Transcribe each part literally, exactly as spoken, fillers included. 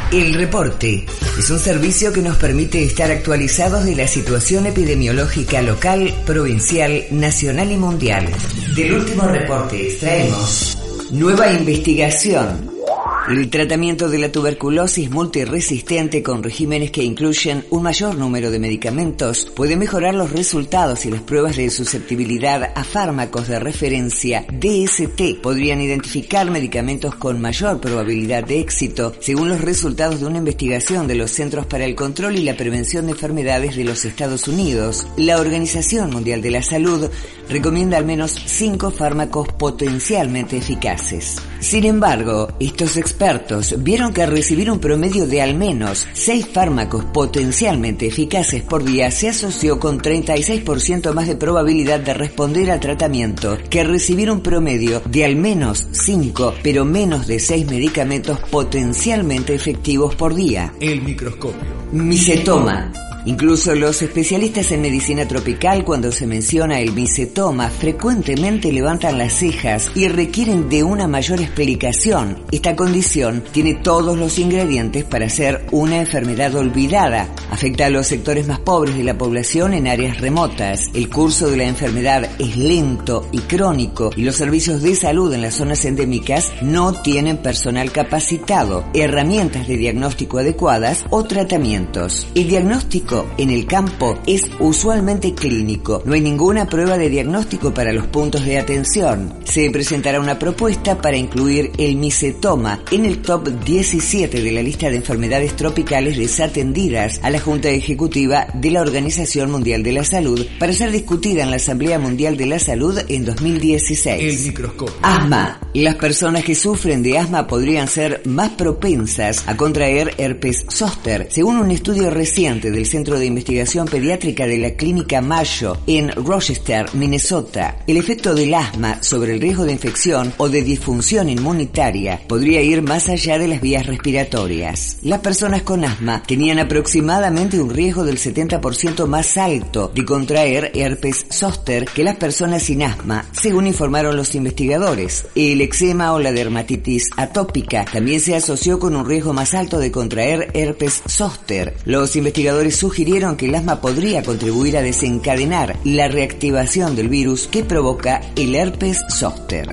El Reporte es un servicio que nos permite estar actualizados de la situación epidemiológica local, provincial, nacional y mundial. Del último reporte extraemos: nueva investigación. El tratamiento de la tuberculosis multiresistente con regímenes que incluyen un mayor número de medicamentos puede mejorar los resultados y las pruebas de susceptibilidad a fármacos de referencia D S T. Podrían identificar medicamentos con mayor probabilidad de éxito según los resultados de una investigación de los Centros para el Control y la Prevención de Enfermedades de los Estados Unidos. La Organización Mundial de la Salud recomienda al menos cinco fármacos potencialmente eficaces. Sin embargo, estos expertos vieron que recibir un promedio de al menos seis fármacos potencialmente eficaces por día se asoció con treinta y seis por ciento más de probabilidad de responder al tratamiento que recibir un promedio de al menos cinco, pero menos de seis medicamentos potencialmente efectivos por día. El microscopio. Micetoma. Incluso los especialistas en medicina tropical, cuando se menciona el micetoma, frecuentemente levantan las cejas y requieren de una mayor explicación. Esta condición tiene todos los ingredientes para ser una enfermedad olvidada. Afecta a los sectores más pobres de la población en áreas remotas. El curso de la enfermedad es lento y crónico y los servicios de salud en las zonas endémicas no tienen personal capacitado, herramientas de diagnóstico adecuadas o tratamientos. El diagnóstico en el campo es usualmente clínico. No hay ninguna prueba de diagnóstico para los puntos de atención. Se presentará una propuesta para incluir el micetoma en el top diecisiete de la lista de enfermedades tropicales desatendidas a la Junta Ejecutiva de la Organización Mundial de la Salud para ser discutida en la Asamblea Mundial de la Salud en dos mil dieciséis. El microscopio. Asma. Las personas que sufren de asma podrían ser más propensas a contraer herpes zóster, según un estudio reciente del Centro de Investigación Pediátrica de la Clínica Mayo en Rochester, Minnesota. El efecto del asma sobre el riesgo de infección o de disfunción inmunitaria podría ir más allá de las vías respiratorias. Las personas con asma tenían aproximadamente un riesgo del setenta por ciento más alto de contraer herpes zóster que las personas sin asma, según informaron los investigadores. El eczema o la dermatitis atópica también se asoció con un riesgo más alto de contraer herpes zóster. Los investigadores sugirieron que el asma podría contribuir a desencadenar la reactivación del virus que provoca el herpes zóster.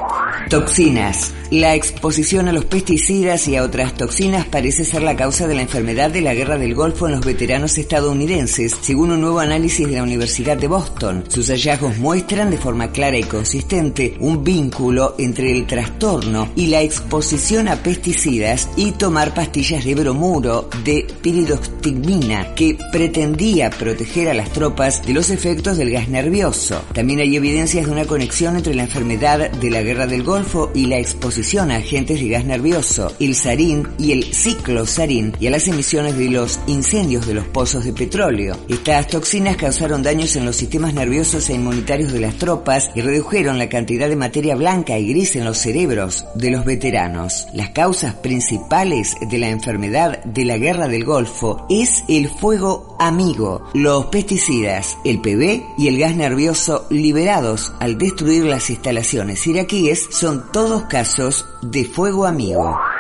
Toxinas. La exposición a los pesticidas y a otras toxinas parece ser la causa de la enfermedad de la Guerra del Golfo en los veteranos estadounidenses, según un nuevo análisis de la Universidad de Boston. Sus hallazgos muestran de forma clara y consistente un vínculo entre el trastorno y la exposición a pesticidas y tomar pastillas de bromuro de piridoximina, que pretendía proteger a las tropas de los efectos del gas nervioso. También hay evidencias de una conexión entre la enfermedad de la Guerra del Golfo y la exposición a agentes de gas nervioso, el sarín y el ciclosarín, y a las emisiones de los incendios de los pozos de petróleo. Estas toxinas causaron daños en los sistemas nerviosos e inmunitarios de las tropas y redujeron la cantidad de materia blanca y gris en los cerebros de los veteranos. Las causas principales de la enfermedad de la Guerra del Golfo es el fuego amigo, los pesticidas, el P B y el gas nervioso liberados al destruir las instalaciones iraquíes son todos casos de fuego amigo.